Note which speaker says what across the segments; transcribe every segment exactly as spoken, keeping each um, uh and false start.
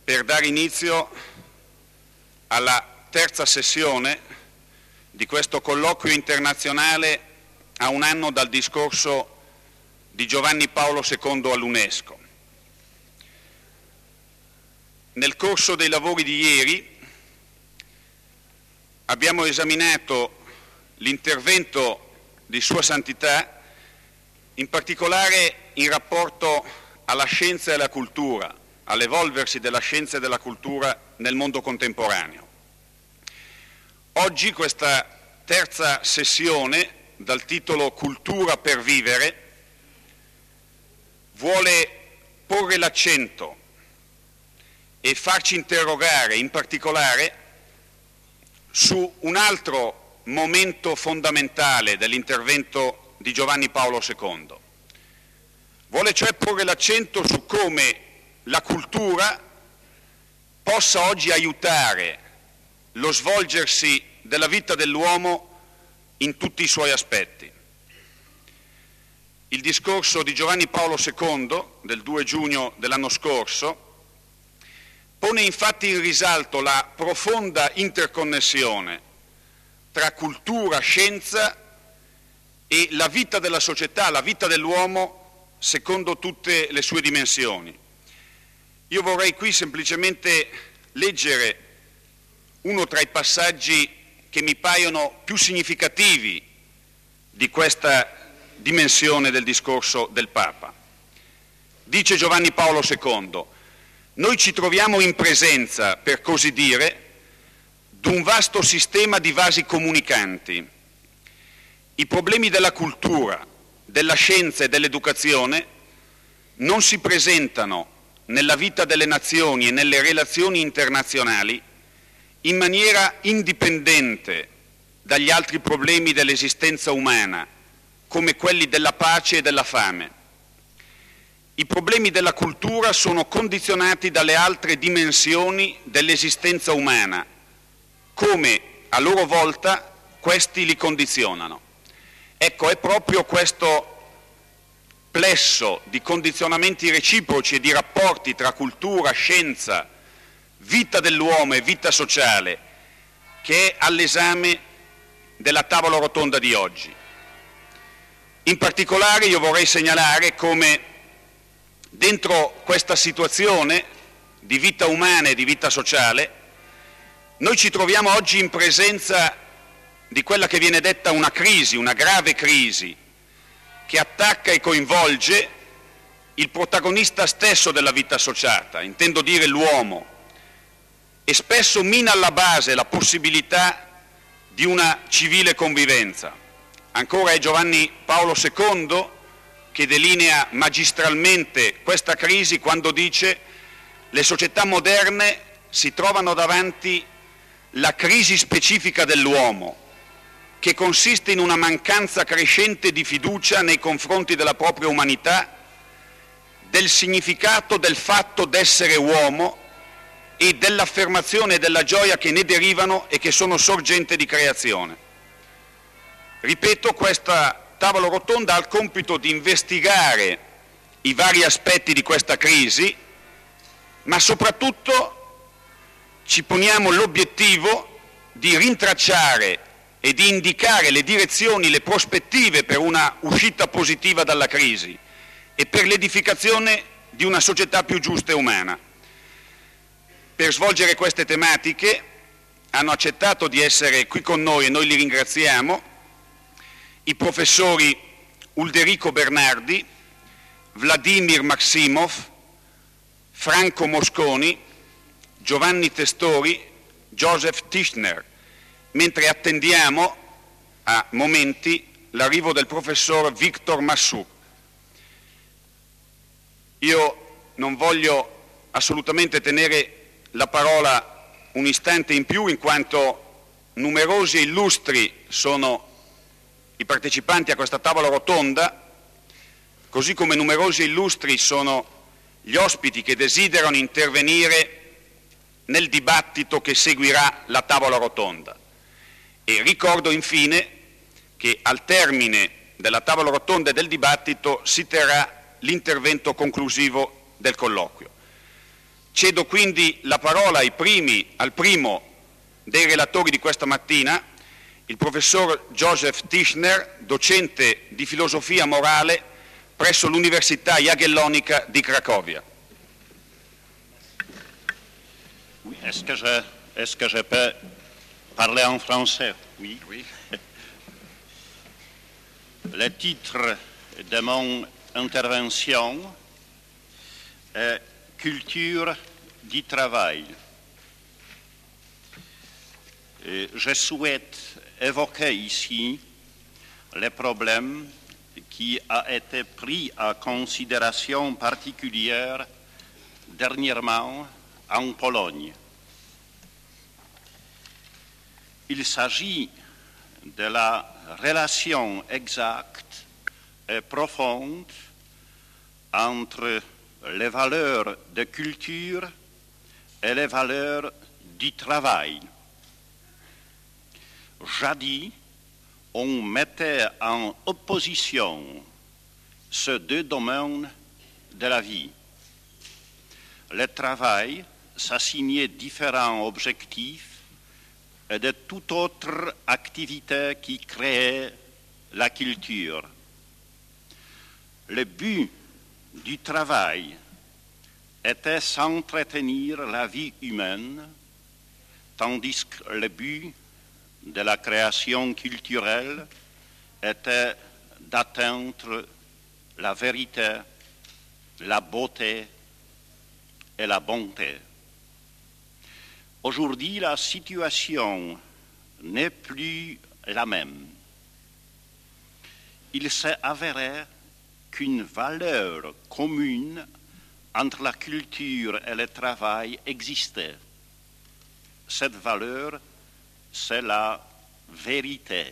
Speaker 1: per dare inizio alla terza sessione di questo colloquio internazionale a un anno dal discorso di Giovanni Paolo secondo all'UNESCO. Nel corso dei lavori di ieri abbiamo esaminato l'intervento di Sua Santità, in particolare in rapporto alla scienza e alla cultura, all'evolversi della scienza e della cultura nel mondo contemporaneo. Oggi questa terza sessione, dal titolo Cultura per vivere, vuole porre l'accento e farci interrogare in particolare su un altro momento fondamentale dell'intervento di Giovanni Paolo secondo. Vuole cioè porre l'accento su come la cultura possa oggi aiutare lo svolgersi della vita dell'uomo in tutti i suoi aspetti. Il discorso di Giovanni Paolo secondo del due giugno dell'anno scorso pone infatti in risalto la profonda interconnessione tra cultura, scienza e la vita della società, la vita dell'uomo secondo tutte le sue dimensioni. Io vorrei qui semplicemente leggere uno tra i passaggi che mi paiono più significativi di questa dimensione del discorso del Papa. Dice Giovanni Paolo secondo: noi ci troviamo in presenza, per così dire, di un vasto sistema di vasi comunicanti. I problemi della cultura, della scienza e dell'educazione non si presentano nella vita delle nazioni e nelle relazioni internazionali in maniera indipendente dagli altri problemi dell'esistenza umana, come quelli della pace e della fame. I problemi della cultura sono condizionati dalle altre dimensioni dell'esistenza umana, come a loro volta questi li condizionano. Ecco, è proprio questo plesso di condizionamenti reciproci e di rapporti tra cultura, scienza, vita dell'uomo e vita sociale che è all'esame della tavola rotonda di oggi. In particolare io vorrei segnalare come dentro questa situazione di vita umana e di vita sociale noi ci troviamo oggi in presenza di quella che viene detta una crisi, una grave crisi, che attacca e coinvolge il protagonista stesso della vita associata, intendo dire l'uomo, e spesso mina alla base la possibilità di una civile convivenza. Ancora è Giovanni Paolo secondo che delinea magistralmente questa crisi quando dice: le società moderne si trovano davanti la crisi specifica dell'uomo, che consiste in una mancanza crescente di fiducia nei confronti della propria umanità, del significato del fatto d'essere uomo e dell'affermazione e della gioia che ne derivano e che sono sorgente di creazione. Ripeto, questa tavola rotonda ha il compito di investigare i vari aspetti di questa crisi, ma soprattutto ci poniamo l'obiettivo di rintracciare e di indicare le direzioni, le prospettive per una uscita positiva dalla crisi e per l'edificazione di una società più giusta e umana. Per svolgere queste tematiche hanno accettato di essere qui con noi, e noi li ringraziamo, i professori Ulderico Bernardi, Vladimir Maximov, Franco Mosconi, Giovanni Testori, Joseph Tischner, mentre attendiamo a momenti l'arrivo del professor Victor Massou. Io non voglio assolutamente tenere la parola un istante in più, in quanto numerosi e illustri sono i partecipanti a questa tavola rotonda, così come numerosi e illustri sono gli ospiti che desiderano intervenire nel dibattito che seguirà la tavola rotonda. E ricordo infine che al termine della tavola rotonda e del dibattito si terrà l'intervento conclusivo del colloquio. Cedo quindi la parola ai primi, al primo dei relatori di questa mattina, il professor Joseph Tischner, docente di filosofia morale presso l'Università Jagiellonica di Cracovia.
Speaker 2: Oui, est-ce que je, est-ce que je peux parler en français? Oui.
Speaker 1: Oui.
Speaker 2: Le titre de mon intervention est Culture du travail. Et je souhaite évoquer ici les problèmes qui a été pris en considération particulière dernièrement en Pologne. Il s'agit de la relation exacte et profonde entre les valeurs de culture et les valeurs du travail. Jadis, on mettait en opposition ces deux domaines de la vie. Le travail s'assignait différents objectifs et de toute autre activité qui créait la culture. Le but du travail était s'entretenir la vie humaine, tandis que le but de la création culturelle était d'atteindre la vérité, la beauté et la bonté. Aujourd'hui, la situation n'est plus la même. Il s'est avéré qu'une valeur commune entre la culture et le travail existait. Cette valeur, c'est la vérité.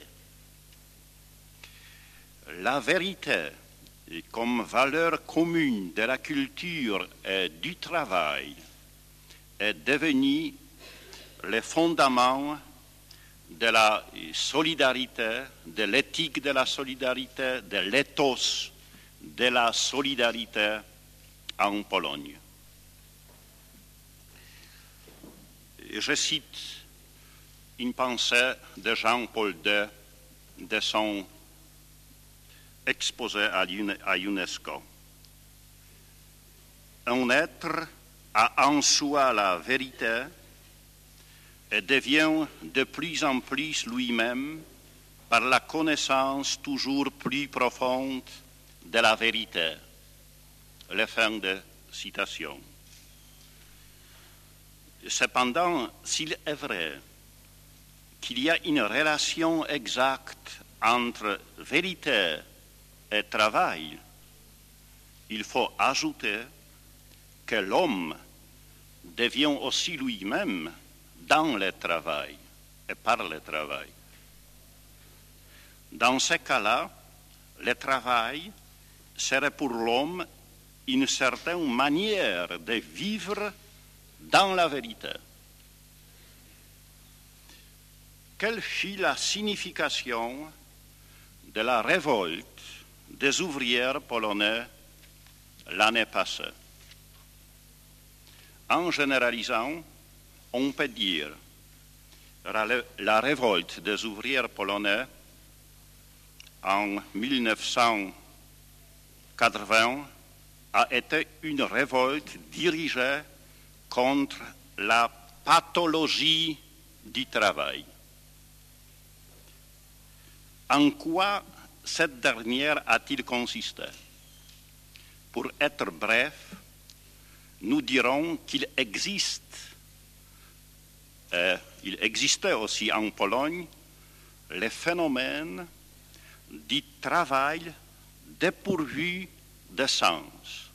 Speaker 2: La vérité, comme valeur commune de la culture et du travail, est devenue le fondement de la solidarité, de l'éthique de la solidarité, de l'éthos de la solidarité en Pologne. Je cite une pensée de Jean-Paul deux de son exposé à l'UNESCO. Un être a en soi la vérité et devient de plus en plus lui-même par la connaissance toujours plus profonde de la vérité. La fin de citation. Cependant, s'il est vrai qu'il y a une relation exacte entre vérité et travail, il faut ajouter que l'homme devient aussi lui-même dans le travail et par le travail. Dans ce cas-là, le travail serait pour l'homme une certaine manière de vivre dans la vérité. Quelle fut la signification de la révolte des ouvriers polonais l'année passée? En généralisant, on peut dire que la révolte des ouvriers polonais en mille neuf cent quatre-vingts a été une révolte dirigée contre la pathologie du travail. En quoi cette dernière a-t-il consisté? Pour être bref, nous dirons qu'il existe, euh, il existait aussi en Pologne, le phénomène du travail dépourvu de sens.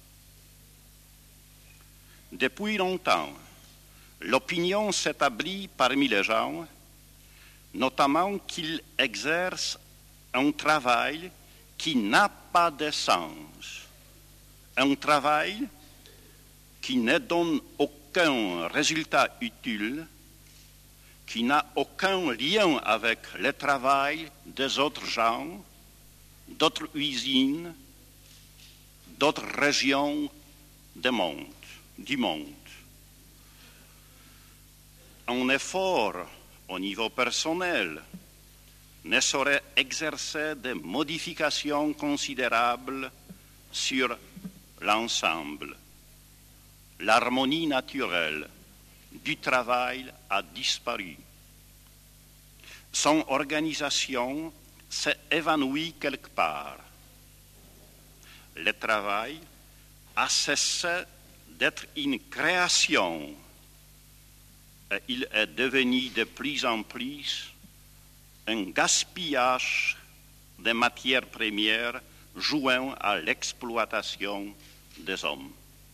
Speaker 2: Depuis longtemps, l'opinion s'établit parmi les gens, notamment qu'ils exercent un travail qui n'a pas de sens, un travail qui ne donne aucun résultat utile, qui n'a aucun lien avec le travail des autres gens, d'autres usines, d'autres régions du monde, du monde. un effort au niveau personnel ne saurait exercer de modifications considérables sur l'ensemble. L'harmonie naturelle du travail a disparu. Son organisation s'est évanouie quelque part. Le travail a cessé d'être une création et il est devenu de plus en plus un gaspillage des matières premières jouant à l'exploitation des hommes.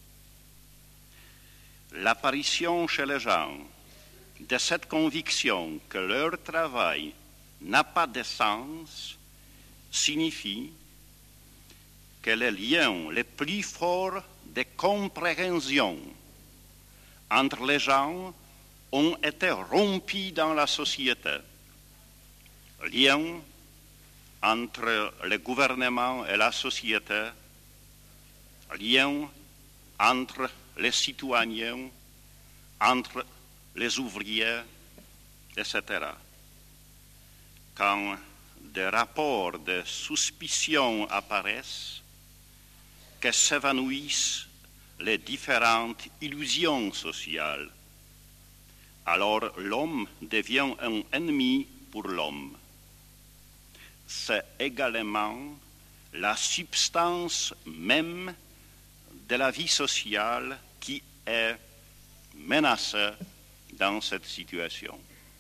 Speaker 2: L'apparition chez les gens de cette conviction que leur travail n'a pas de sens signifie que les liens les plus forts de compréhension entre les gens ont été rompus dans la société. Liens entre le gouvernement et la société, liens entre les citoyens, entre les ouvriers, et cetera. Quand des rapports de suspicion apparaissent, que s'évanouissent les différentes illusions sociales, alors l'homme devient un ennemi pour l'homme. C'est également la substance même de la vie sociale qui est menacée dans cette situation.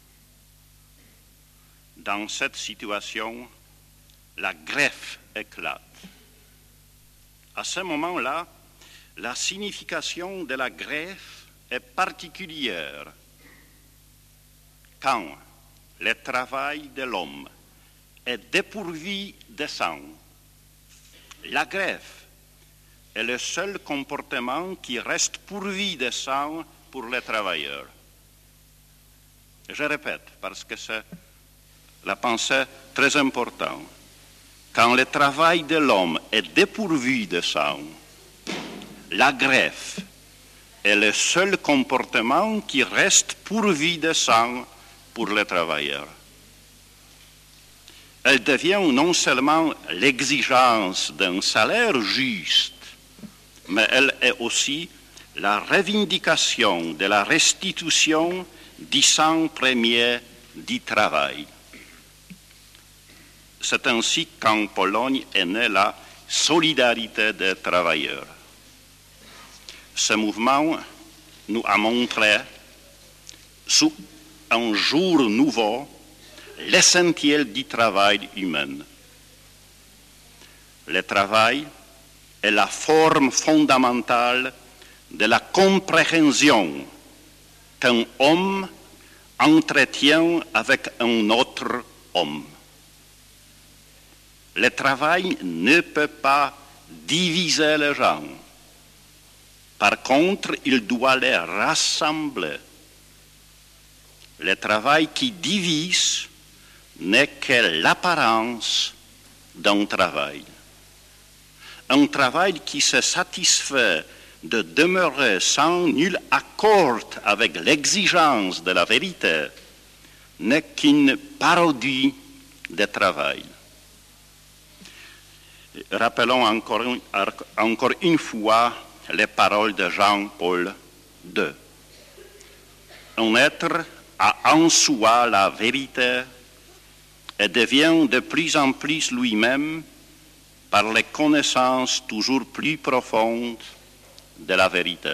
Speaker 2: Dans cette situation, la greffe éclate. À ce moment-là, la signification de la greffe est particulière. Quand le travail de l'homme est dépourvu de sang, la greffe est le seul comportement qui reste pourvu de sang pour les travailleurs. Je répète, parce que c'est la pensée très importante. Quand le travail de l'homme est dépourvu de sang, la greffe est le seul comportement qui reste pourvu de sang pour les travailleurs. Elle devient non seulement l'exigence d'un salaire juste, mais elle est aussi la revendication de la restitution du sang premier du travail. C'est ainsi qu'en Pologne est née la solidarité des travailleurs. Ce mouvement nous a montré, sous un jour nouveau, l'essentiel du travail humain. Le travail est la forme fondamentale de la compréhension qu'un homme entretient avec un autre homme. Le travail ne peut pas diviser les gens. Par contre, il doit les rassembler. Le travail qui divise n'est que l'apparence d'un travail. Un travail qui se satisfait de demeurer sans nul accord avec l'exigence de la vérité n'est qu'une parodie de travail. Rappelons encore, encore une fois les paroles de Jean-Paul deux. Un être a en soi la vérité et devient de plus en plus lui-même par les connaissances toujours plus profondes de la vérité.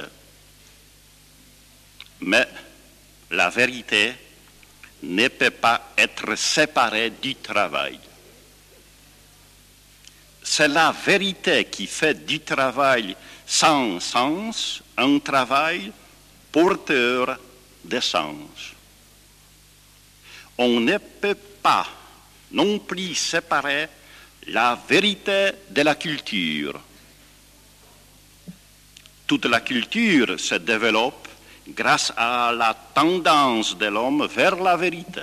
Speaker 2: Mais la vérité ne peut pas être séparée du travail. C'est la vérité qui fait du travail sans sens un travail porteur de sens. On ne peut pas non plus séparer la vérité de la culture. Toute la culture se développe grâce à la tendance de l'homme vers la vérité.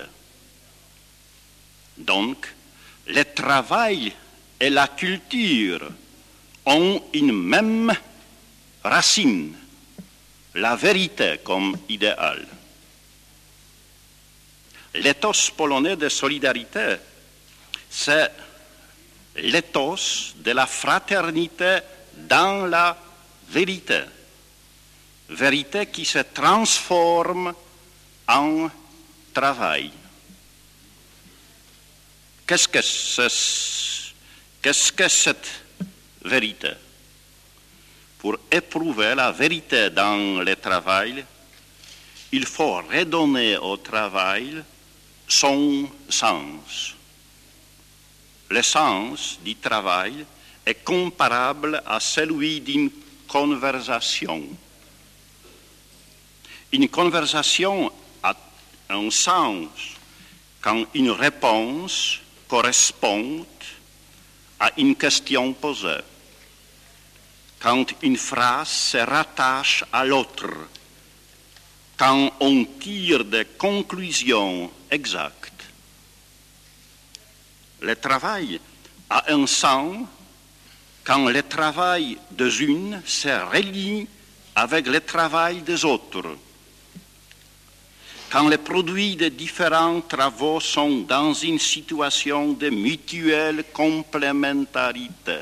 Speaker 2: Donc, le travail et la culture ont une même racine, la vérité comme idéal. l'éthos polonais de solidarité, c'est l'éthos de la fraternité dans la vérité. Vérité qui se transforme en travail. Qu'est-ce que c'est, qu'est-ce que cette vérité? Pour éprouver la vérité dans le travail, il faut redonner au travail son sens. Le sens du travail est comparable à celui d'une conversation. Une conversation a un sens quand une réponse correspond à une question posée, quand une phrase se rattache à l'autre, quand on tire des conclusions exactes. Le travail a un sens quand le travail des unes se relie avec le travail des autres, quand les produits de différents travaux sont dans une situation de mutuelle complémentarité.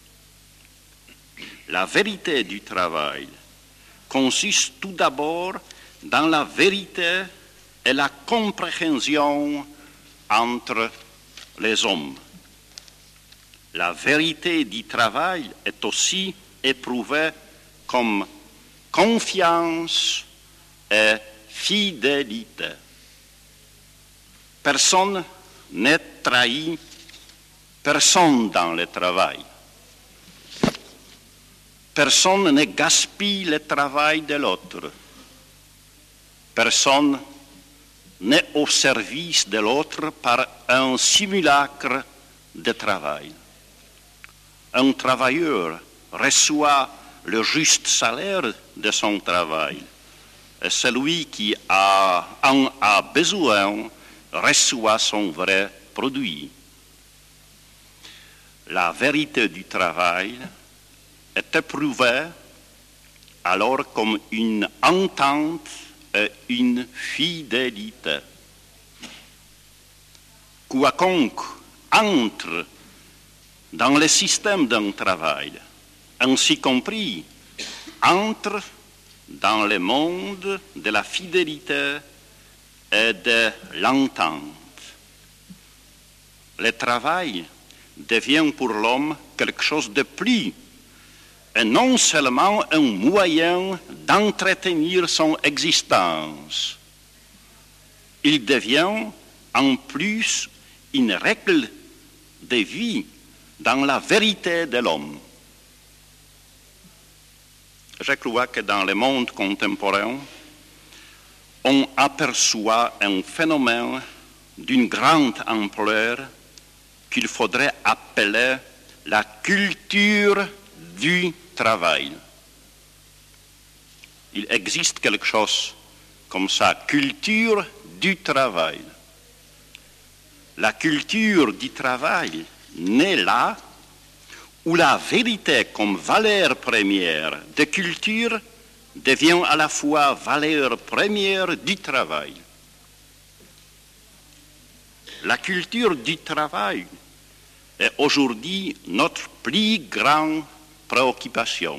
Speaker 2: La vérité du travail consiste tout d'abord dans la vérité et la compréhension entre les hommes. La vérité du travail est aussi éprouvée comme confiance et fidélité. Personne n'est trahi, personne dans le travail. Personne ne gaspille le travail de l'autre. Personne n'est au service de l'autre par un simulacre de travail. Un travailleur reçoit le juste salaire de son travail et celui qui a, en a besoin reçoit son vrai produit. La vérité du travail est éprouvée alors comme une entente et une fidélité. Quiconque entre dans le système d'un travail, ainsi compris, entre dans le monde de la fidélité et de l'entente. Le travail devient pour l'homme quelque chose de plus, et non seulement un moyen d'entretenir son existence. Il devient en plus une règle de vie dans la vérité de l'homme. Je crois que dans le monde contemporain, on aperçoit un phénomène d'une grande ampleur qu'il faudrait appeler la culture du travail. Il existe quelque chose comme ça, culture du travail. La culture du travail naît là où la vérité comme valeur première de culture devient à la fois valeur première du travail. La culture du travail est aujourd'hui notre plus grande préoccupation.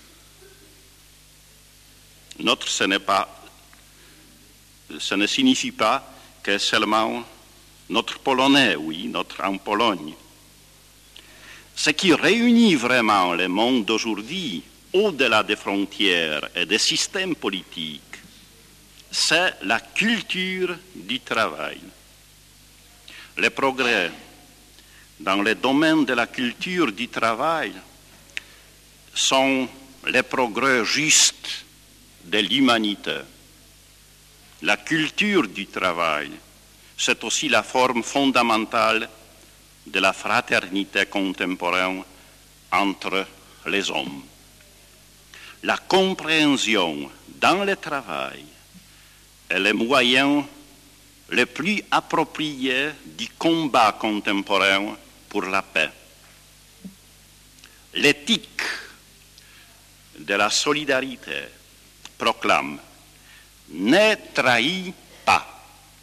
Speaker 2: Notre, ce n'est pas, ce ne signifie pas que seulement notre polonais, oui, notre en Pologne. Ce qui réunit vraiment le monde d'aujourd'hui, au-delà des frontières et des systèmes politiques, c'est la culture du travail. Les progrès dans le domaine de la culture du travail sont les progrès justes de l'humanité. La culture du travail, c'est aussi la forme fondamentale de la fraternité contemporaine entre les hommes. La compréhension dans le travail est le moyen le plus approprié du combat contemporain pour la paix. L'éthique de la solidarité proclame « Ne trahis pas ».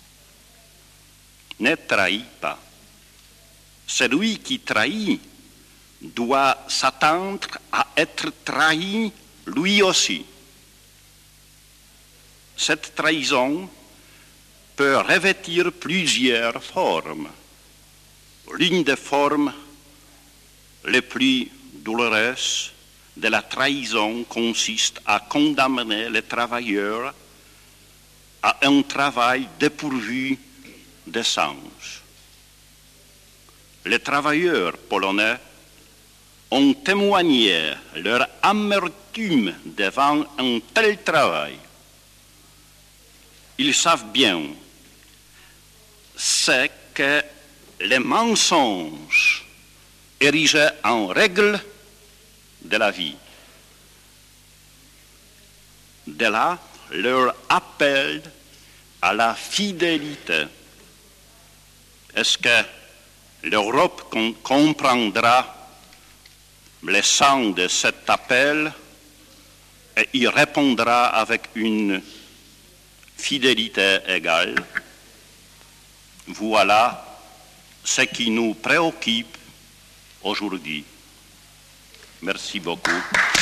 Speaker 2: ne trahit pas. Celui qui trahit doit s'attendre à être trahi lui aussi. Cette trahison peut revêtir plusieurs formes. L'une des formes les plus douloureuses de la trahison consiste à condamner les travailleurs à un travail dépourvu de sens. Les travailleurs polonais ont témoigné leur amertume devant un tel travail. Ils savent bien ce que les mensonges érigés en règle de la vie. De là, leur appel à la fidélité. Est-ce que l'Europe comprendra le sens de cet appel et y répondra avec une fidélité égale? Voilà ce qui nous préoccupe aujourd'hui. Merci beaucoup.